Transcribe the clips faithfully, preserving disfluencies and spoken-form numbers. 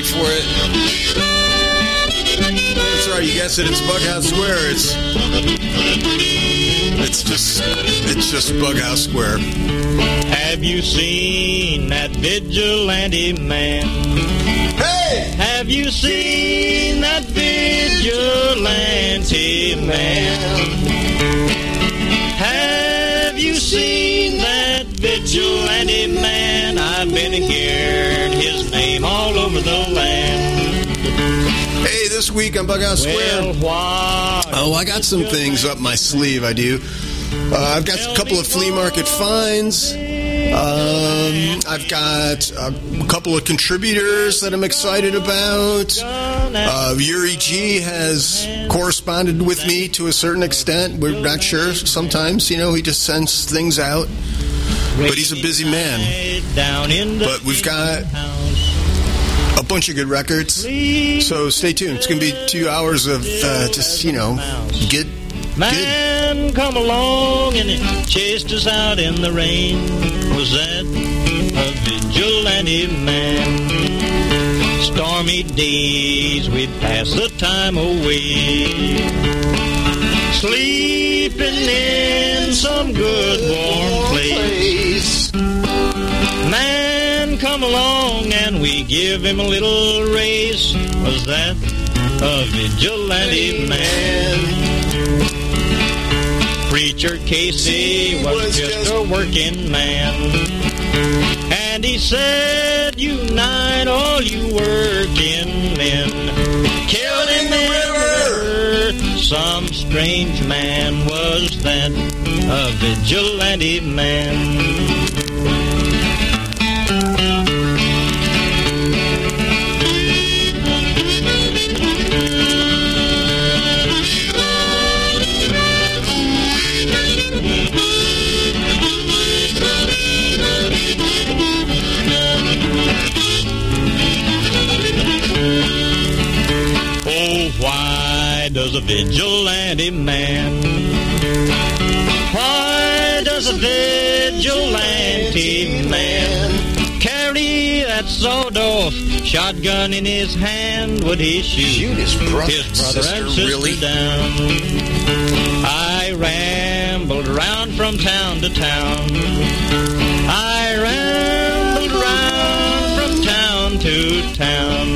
wait for it. That's right, you guessed it. It's Bughouse Square. It's it's just it's just Bughouse Square. Have you seen that vigilante man? Hey! Have you seen that vigilante man? Have you seen that vigilante man? I've been hearing his name all over the land. Hey, this week on Bughouse Square. Well, why Oh, I got some things up my sleeve, I do. Uh, I've got a couple of flea market finds. Um, I've got a couple of contributors that I'm excited about. Uh, Yuri G has corresponded with me to a certain extent. We're not sure sometimes, you know, he just sends things out. But he's a busy man. But we've got a bunch of good records. So stay tuned. It's going to be two hours of uh, just, you know, good. Man good. come along and it chased us out in the rain. Was that a vigilante man? Stormy days we'd pass the time away, sleeping in some good warm place. Man come along and we give him a little race. Was that a vigilante man? Preacher Casey was just a working man, and he said, unite all you working men. Killed in the river, some strange man. Was that a vigilante man? Why does a vigilante man, why does a vigilante man carry that sawed-off shotgun in his hand? Would he shoot, shoot his brother, his brother sister, and sister really? down? I rambled around from town to town. I rambled around from town to town.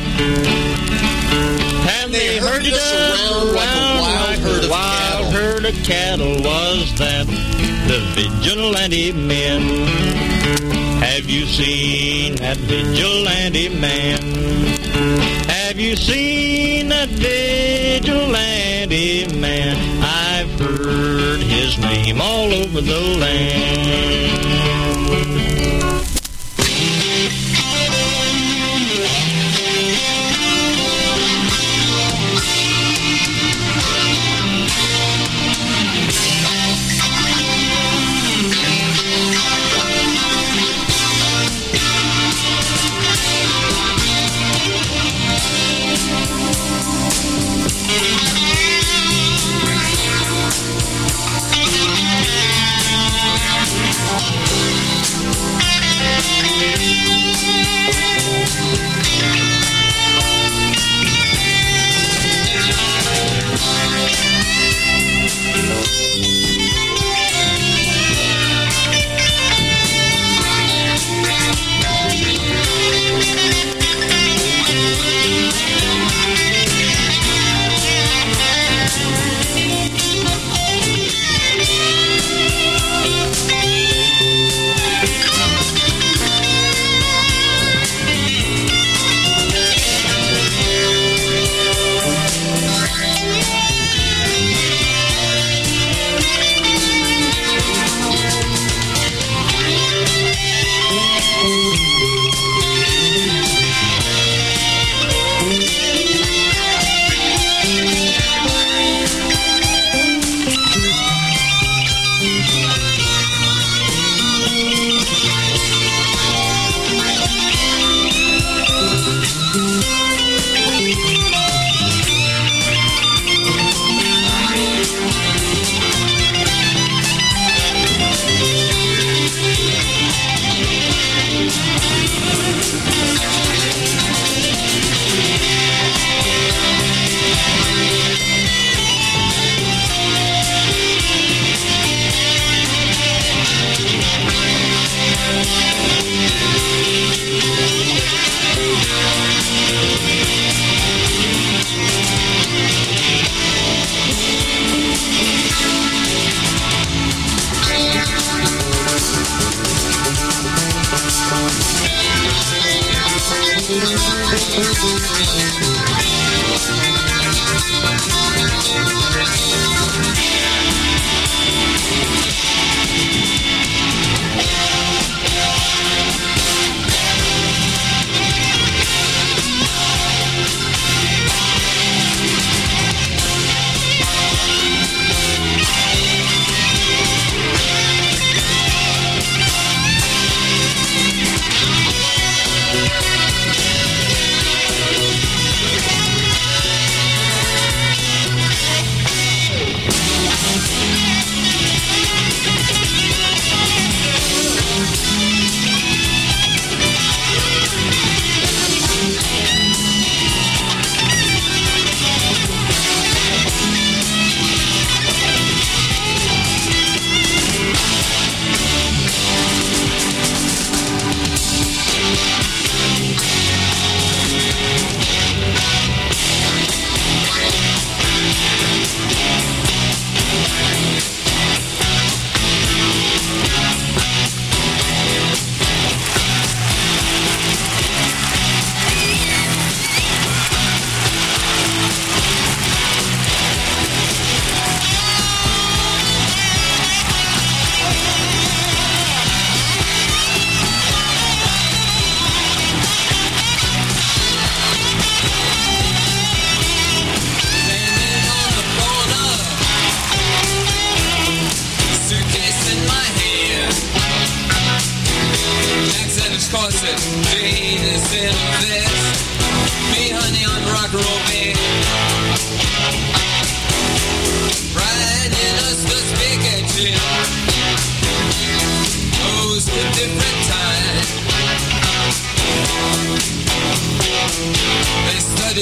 They herded us around like a wild herd of cattle. herd of cattle. Was that the vigilante men? Have you seen that vigilante man? Have you seen that vigilante man? I've heard his name all over the land.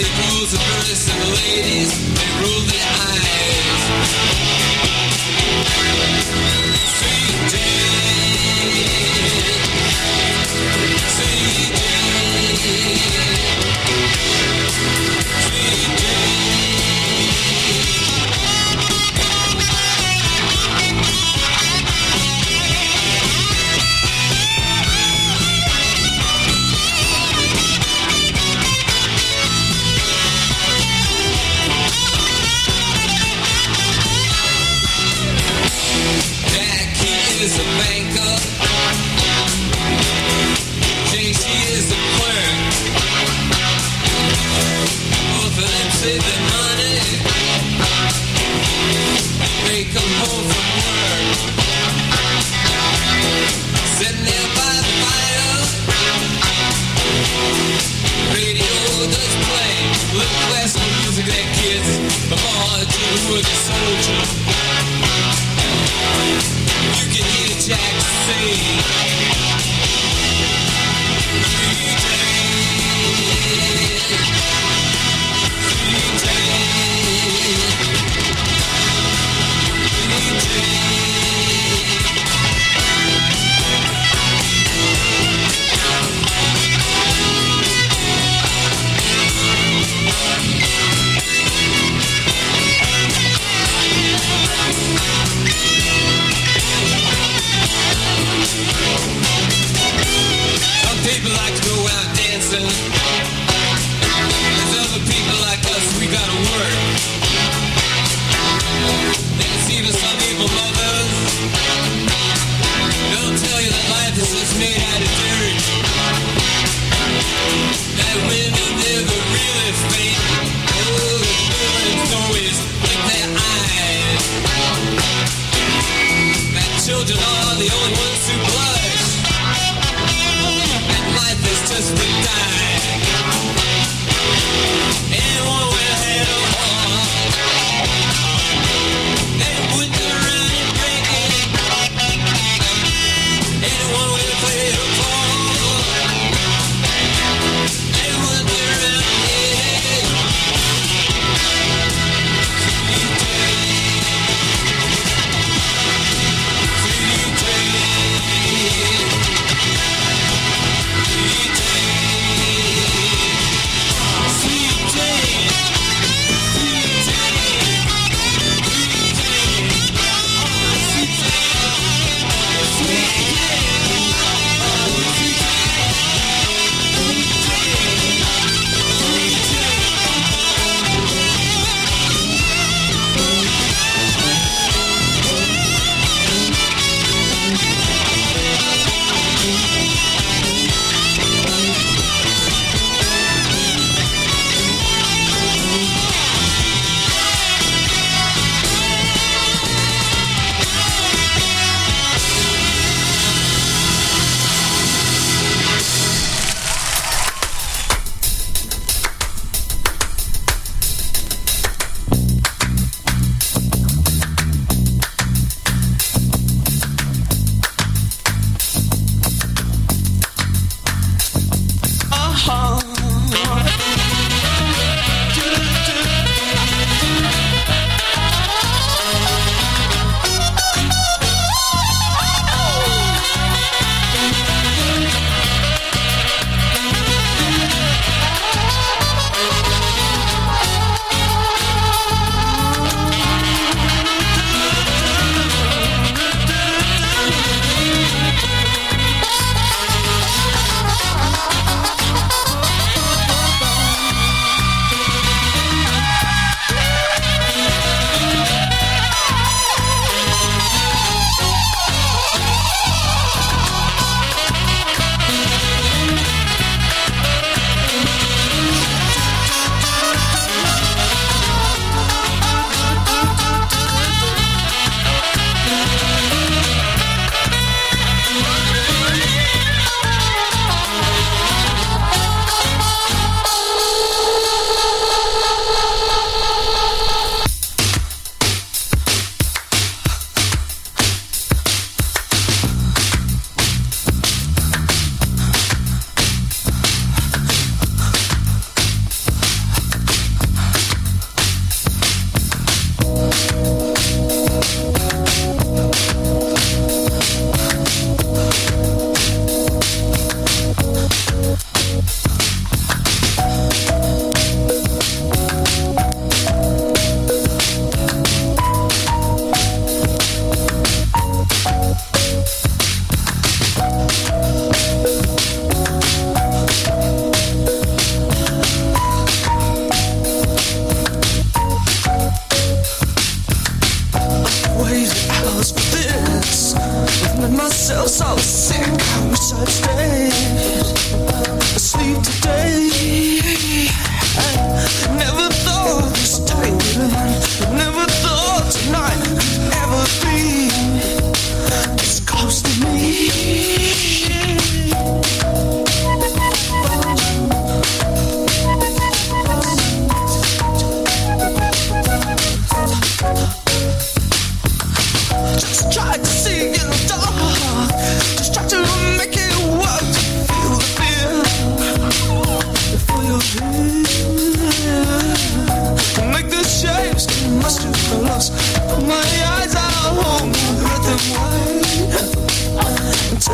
clothes and dress and the ladies, they roll their eyes. Sweet Jane, sweet Jane, sweet Jane. Is a banker. Jane, she is a clerk. Both of them save their money. They come home from work. Sitting there by the fire. Radio does play little classical music that kids, the boy too, who is a soldier. You can hear Jack say, Sweet Jane, Sweet Jane, Sweet Jane.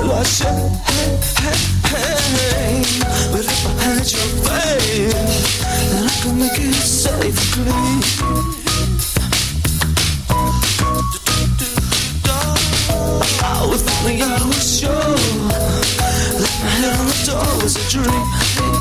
I shame. But if I had your faith, then I could make it safe and clean. Oh, if only I was sure that my head on the door was a dream.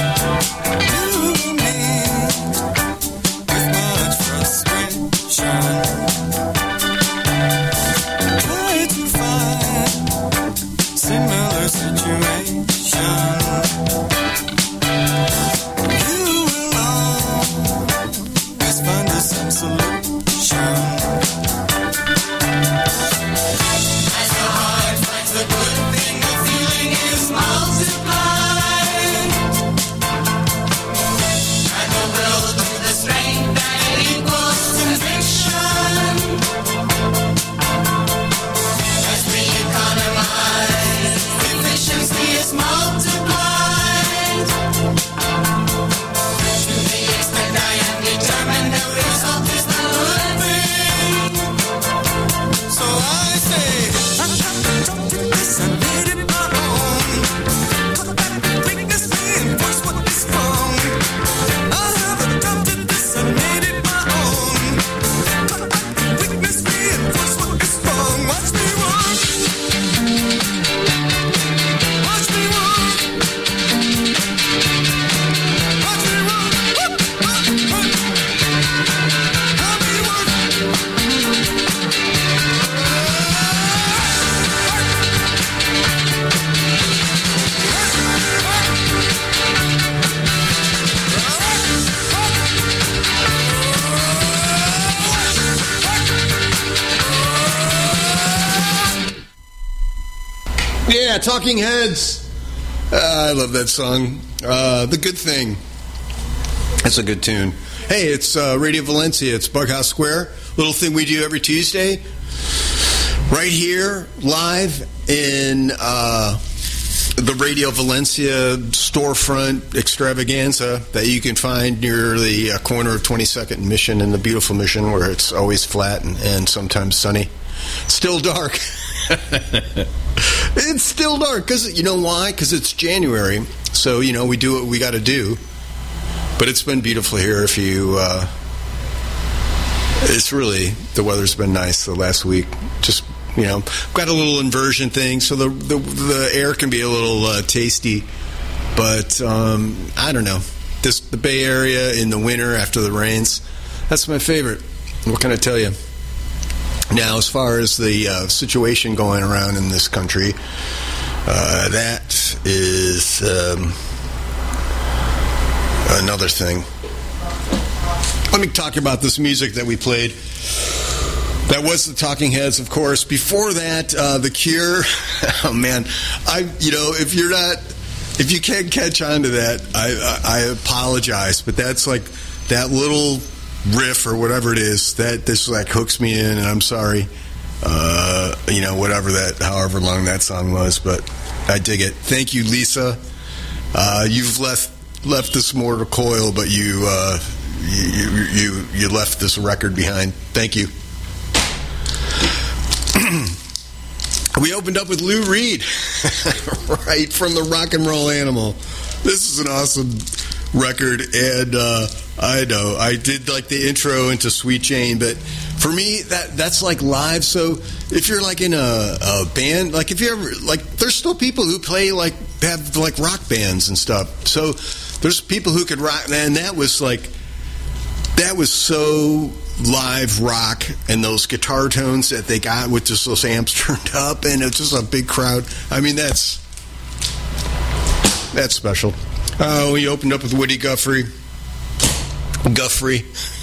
Shine. Yeah, Talking Heads. Uh, I love that song. Uh, The Good Thing. That's a good tune. Hey, it's uh, Radio Valencia. It's Bughouse Square. Little thing we do every Tuesday. Right here, live in uh, the Radio Valencia storefront extravaganza that you can find near the uh, corner of twenty-second and Mission in the beautiful Mission, where it's always flat and, and sometimes sunny. Still dark. It's still dark because, you know why? Because it's January. So, you know, we do what we got to do. But it's been beautiful here. If you, uh, it's really, the weather's been nice the last week. Just, you know, got a little inversion thing, so the the, the air can be a little uh, tasty. But um, I don't know. This the Bay Area in the winter after the rains. That's my favorite. What can I tell you? Now, as far as the uh, situation going around in this country, uh, that is um, another thing. Let me talk about this music that we played. That was the Talking Heads, of course. Before that, uh, The Cure. Oh, man. I, you know, if you're not, if you can't catch on to that, I, I, I apologize. But that's like that little riff or whatever it is that this like hooks me in, and I'm sorry. Uh, you know, whatever that, however long that song was, but I dig it. Thank you, Lisa. Uh, you've left left this mortal coil, but you, uh, you you you left this record behind. Thank you. We opened up with Lou Reed, right from the Rock and Roll Animal. This is an awesome record, and uh, I know I did like the intro into Sweet Jane, but for me that that's like live. So if you're like in a, a band, like if you ever like, there's still people who play like have like rock bands and stuff. So there's people who could rock, and that was like that was so live rock, and those guitar tones that they got with just those amps turned up, and it's just a big crowd. I mean, that's that's special. Uh, we opened up with Woody Guthrie. Guthrie.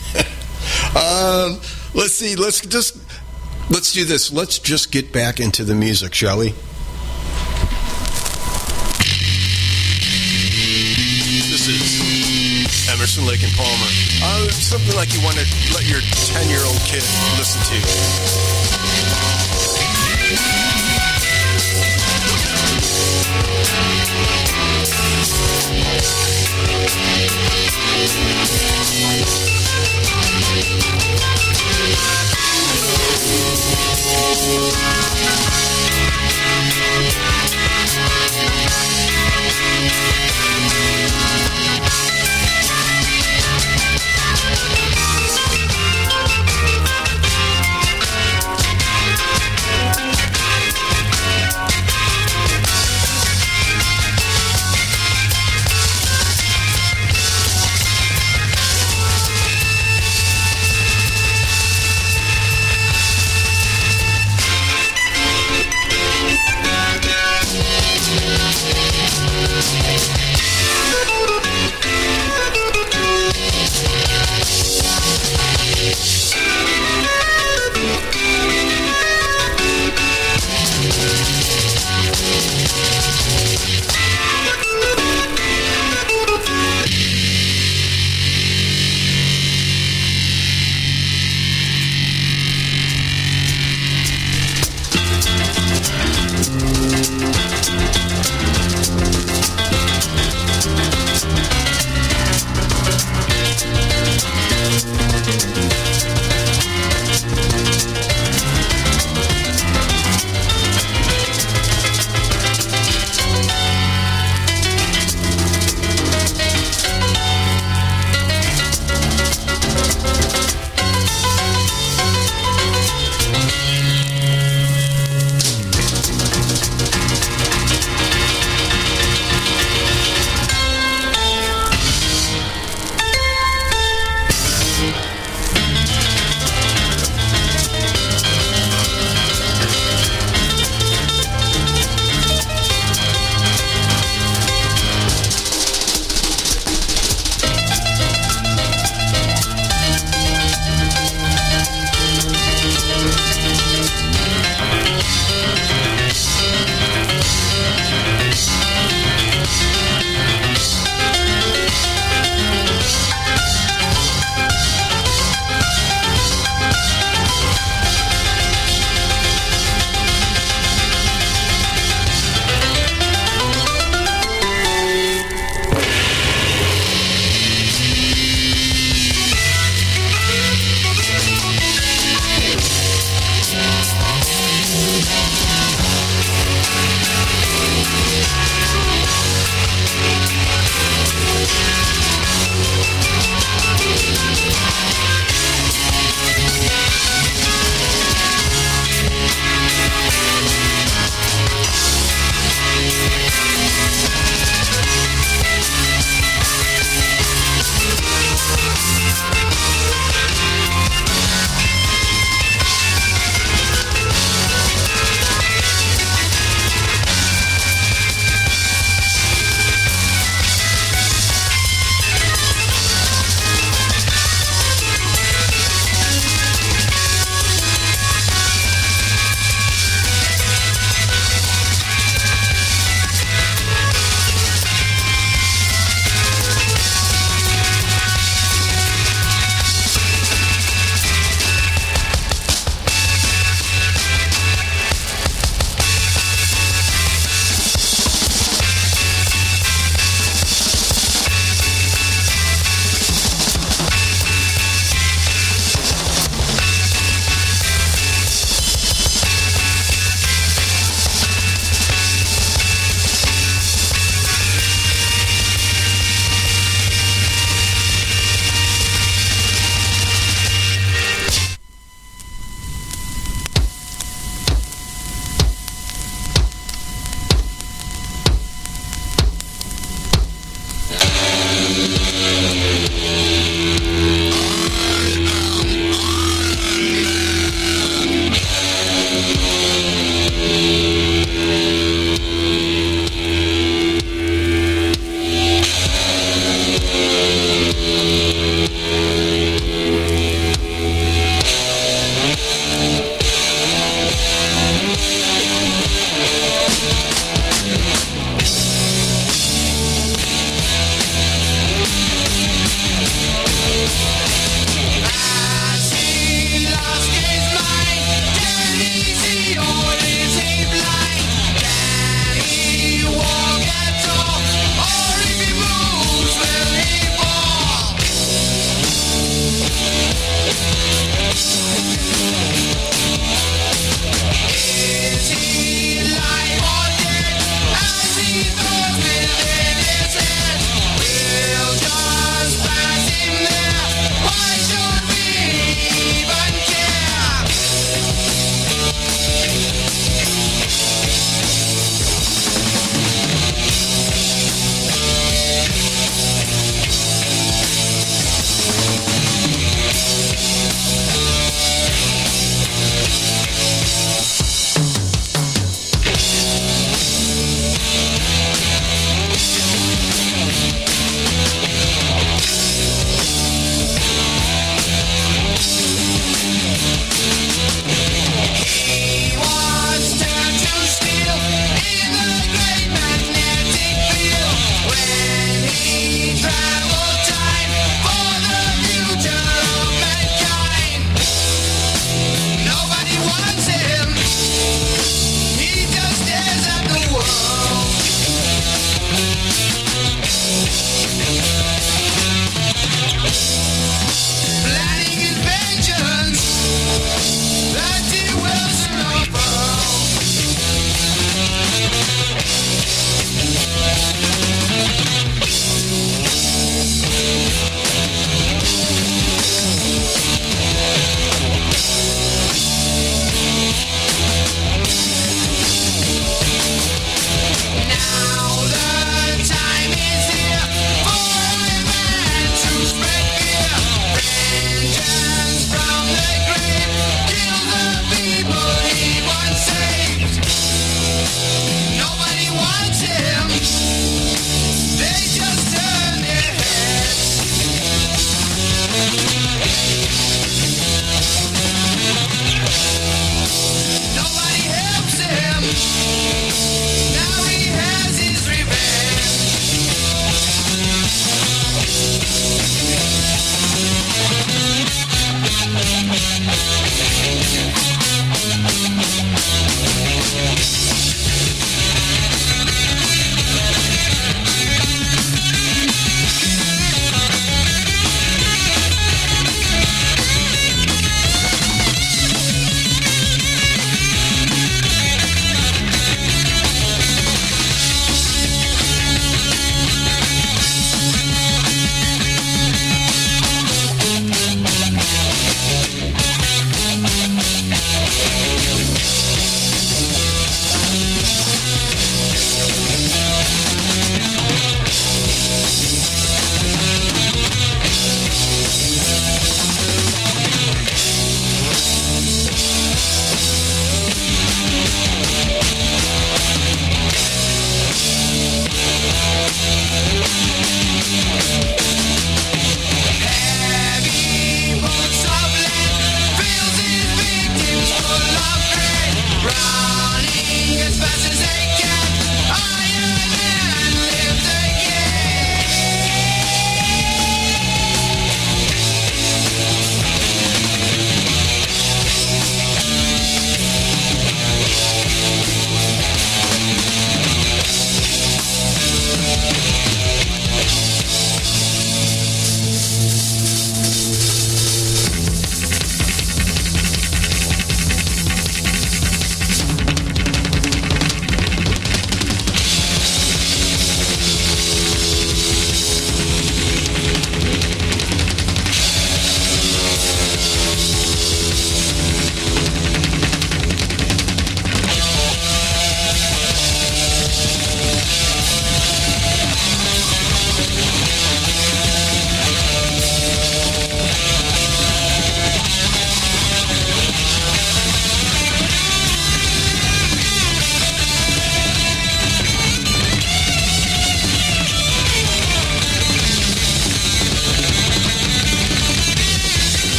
um, let's see. Let's just let's do this. Let's just get back into the music, shall we? This is Emerson, Lake and Palmer. Uh, something like you want to let your ten-year-old kid listen to.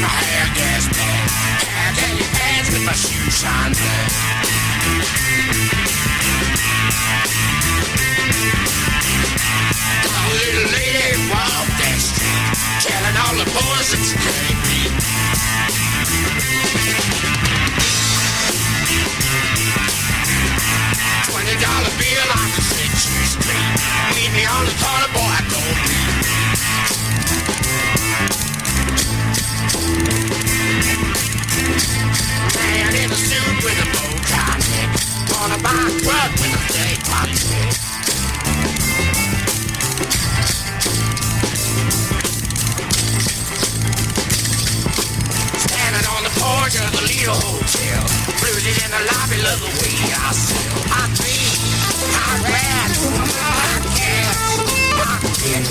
my hair gets black. How can you dance with my shoes shine black? A little lady walk that street, telling all the boys that you can't beat. Twenty dollar bill on the Century Street. Meet me on the corner, boy, I don't bleed. Man in a suit with a bow tie neck, wanna buy a truck with a day pop neck. Standing on the porch of the Lido Hotel, rooted in the lobby, love the way I sell. I dream, I rap, I guess, I kick,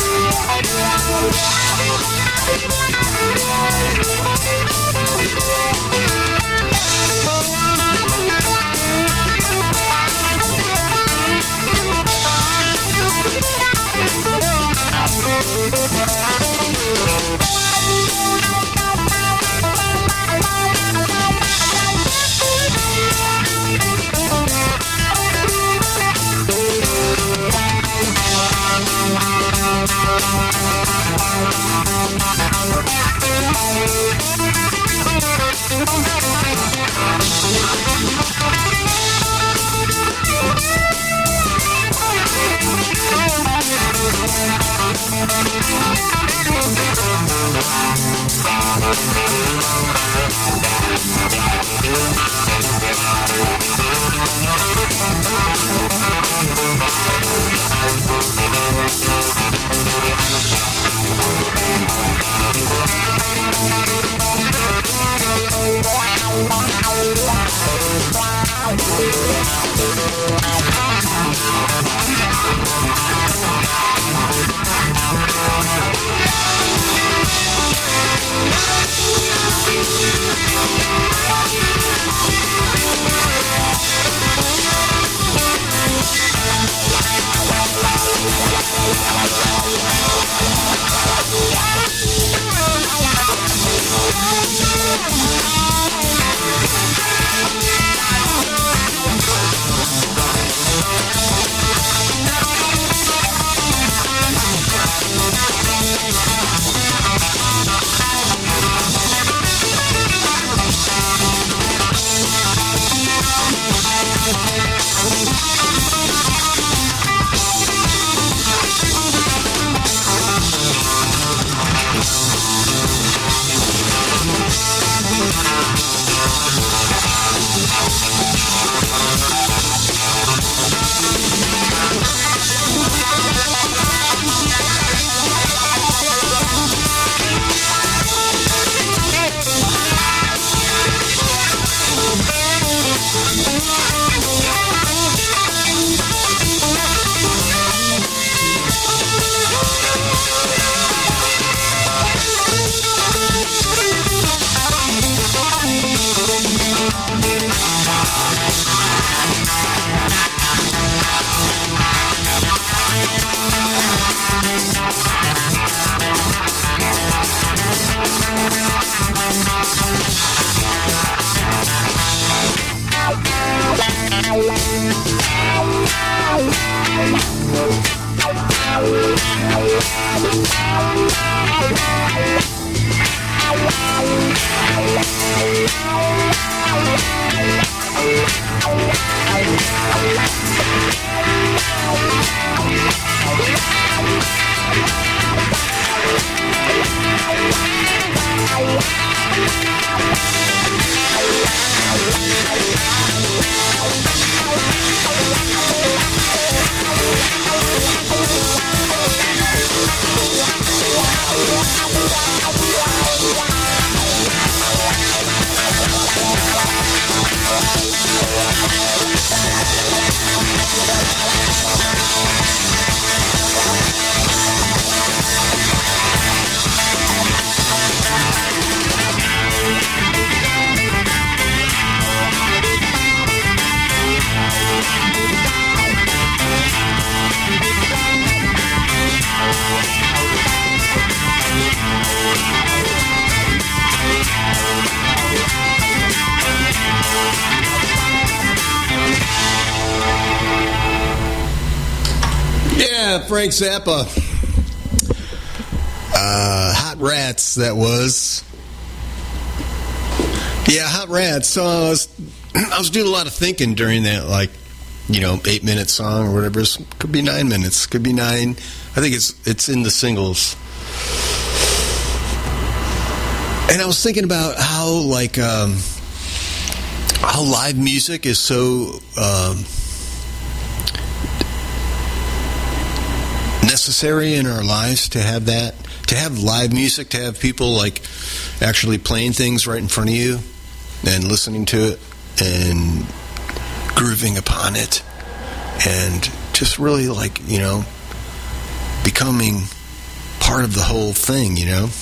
Thank you. Frank Zappa. Uh, Hot Rats, that was. Yeah, Hot Rats. So I was, I was doing a lot of thinking during that, like, you know, eight-minute song or whatever. It could be nine minutes. Could be nine. I think it's it's in the singles. And I was thinking about how, like, um, how live music is so... Um, necessary in our lives to have that, to have live music, to have people like actually playing things right in front of you and listening to it and grooving upon it and just really, like, you know, becoming part of the whole thing, you know.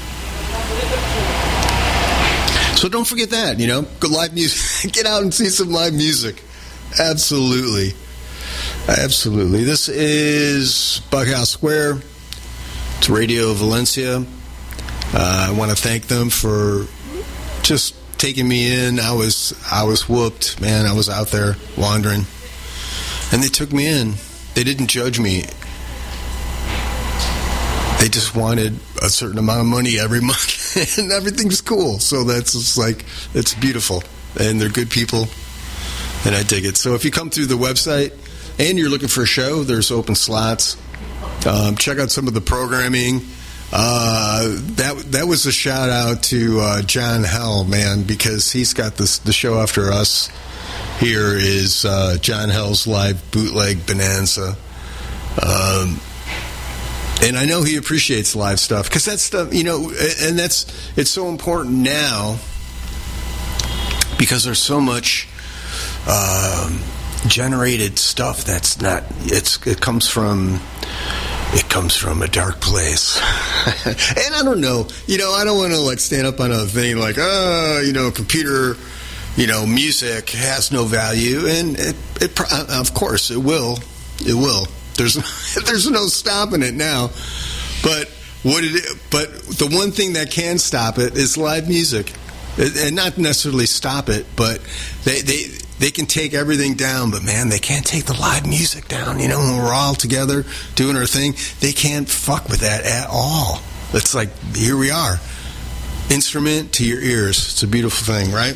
So don't forget that, you know, good live music. Get out and see some live music. Absolutely. Absolutely. This is Bughouse Square. It's Radio Valencia. Uh, I want to thank them for just taking me in. I was I was whooped, man. I was out there wandering, and they took me in. They didn't judge me. They just wanted a certain amount of money every month, and everything's cool. So that's just like, it's beautiful, and they're good people, and I dig it. So if you come through the website and you're looking for a show, there's open slots. Um, check out some of the programming Uh, that that was a shout out to uh, John Hell, man, because he's got this the show after us. Here is uh, John Hell's live bootleg bonanza, um, and I know he appreciates live stuff because that stuff, you know, and that's it's so important now because there's so much um, generated stuff that's not. It's it comes from. It comes from a dark place. And I don't know, you know, I don't want to like stand up on a thing like, oh, you know, computer, you know, music has no value. And it, it of course, it will. It will. There's there's no stopping it now. But what it, but the one thing that can stop it is live music. And not necessarily stop it, but they, they they can take everything down, but man, they can't take the live music down. You know, when we're all together doing our thing, they can't fuck with that at all. It's like, here we are. Instrument to your ears. It's a beautiful thing, right?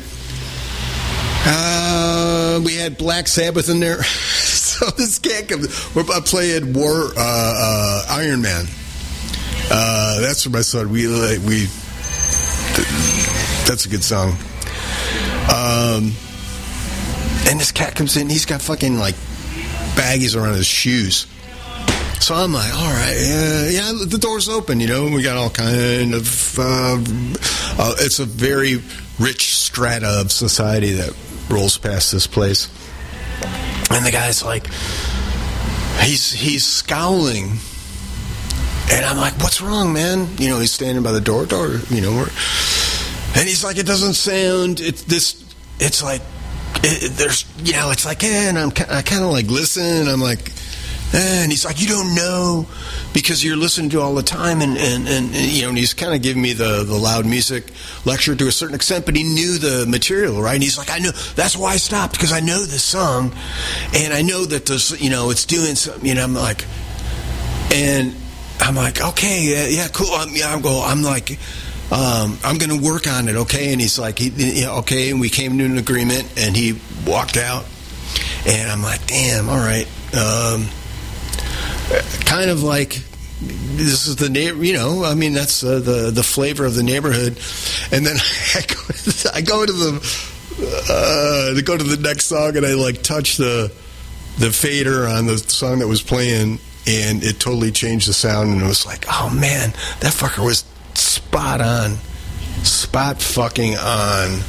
Uh, we had Black Sabbath in there. So this can't come. We're playing War, uh, uh, Iron Man. Uh, that's what my son, we, we, that's a good song. Um, and this cat comes in, he's got fucking like baggies around his shoes. So I'm like, all right, uh, yeah, the door's open, you know, we got all kind of, uh, uh, it's a very rich strata of society that rolls past this place. And the guy's like, he's, he's scowling. And I'm like, what's wrong, man? You know, he's standing by the door, door, you know, we're, and he's like, it doesn't sound, it's this, it's like, it, there's, you know, it's like, eh, and I'm, I kind of like listen, I'm like, eh, and he's like, you don't know, because you're listening to all the time, and, and, and, and you know, and he's kind of giving me the, the loud music lecture to a certain extent, but he knew the material, right? And he's like, I know, that's why I stopped, because I know this song, and I know that this, you know, it's doing something, you know, I'm like, and I'm like, okay, yeah, yeah cool, I'm, yeah, I'm go, I'm like, Um, I'm going to work on it, okay? And he's like, he, yeah, okay, and we came to an agreement, and he walked out, and I'm like, damn, all right. Um, kind of like, this is the neighbor, you know, I mean, that's uh, the the flavor of the neighborhood. And then I go, I go to the uh, to go to the next song, and I like touch the the fader on the song that was playing, and it totally changed the sound, and it was like, oh man, that fucker was spot on. Spot fucking on.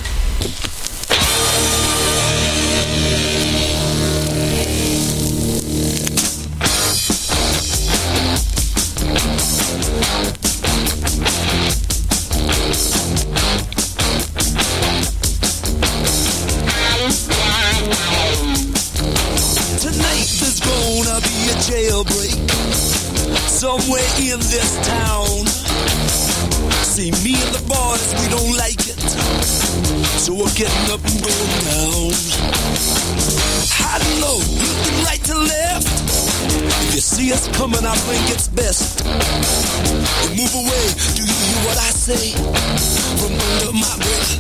Tonight there's gonna be a jailbreak somewhere in this town. See, me and the boys, we don't like it, so we're getting up and going down. Hiding low, looking right to left. If you see us coming, I think it's best you move away. Do you hear what I say from under my breath?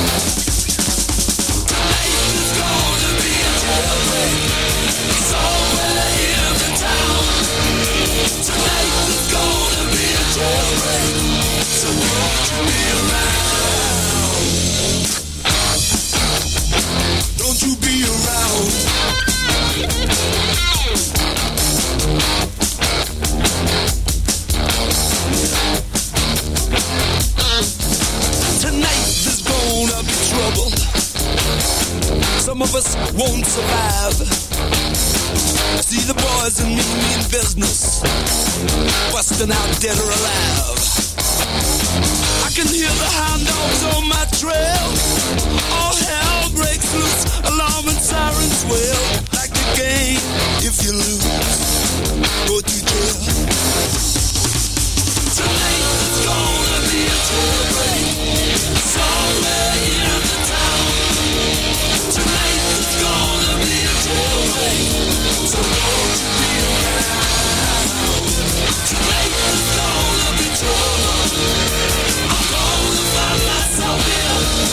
Tonight is gonna be a jailbreak somewhere in the town. Tonight is gonna be a jailbreak. So won't you be around? Don't you be around? Tonight there's gonna be trouble. Some of us won't survive. See the boys and me mean business, busting out dead or alive. I can hear the hound dogs on my trail. All hell breaks loose, alarm and sirens wail. Like the game, if you lose, go to jail. Tonight is gonna be a jailbreak somewhere in the town. Tonight is gonna be a jailbreak, so won't you be around? Tonight is gonna be trouble. I'm gonna find myself here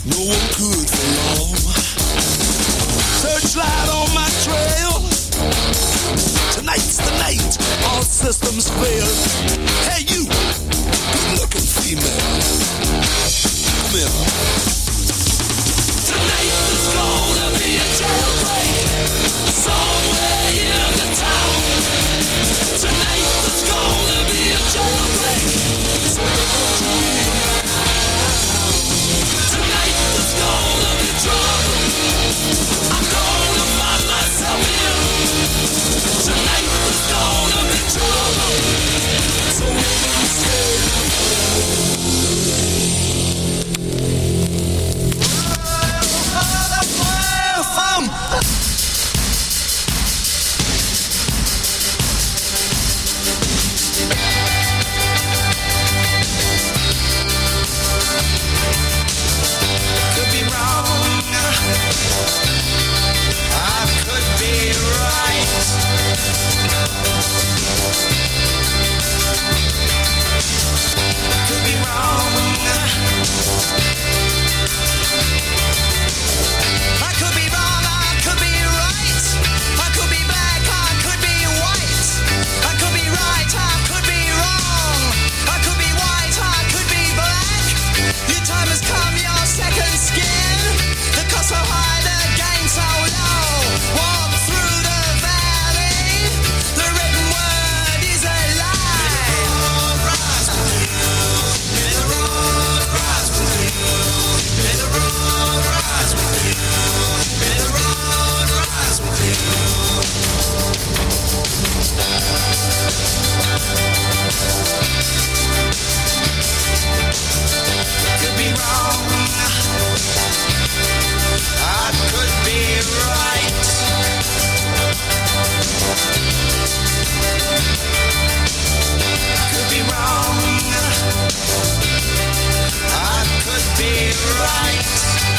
no one could for long. Searchlight on my trail. Tonight's the night, all systems fail. Hey you, good-looking female, come here. Tonight there's gonna be a jailbreak somewhere in the town. Tonight there's gonna be a jailbreak. So don't you leave. Tonight there's gonna be trouble. I'm gonna find myself in. Tonight there's gonna be trouble. So don't stay. Could be wrong, I could be right. Could be wrong, I could be wrong, I could be right. I could be black, I could be white. I could be right, I could be wrong. I could be white, I could be black. Your time has come, your second skin. The cost so high, the game so low. Walk through the valley. The written word is a lie. May the road rise with you. May the road rise with you. May the road rise with you. Could be wrong, I could be right. Could be wrong, I could be right.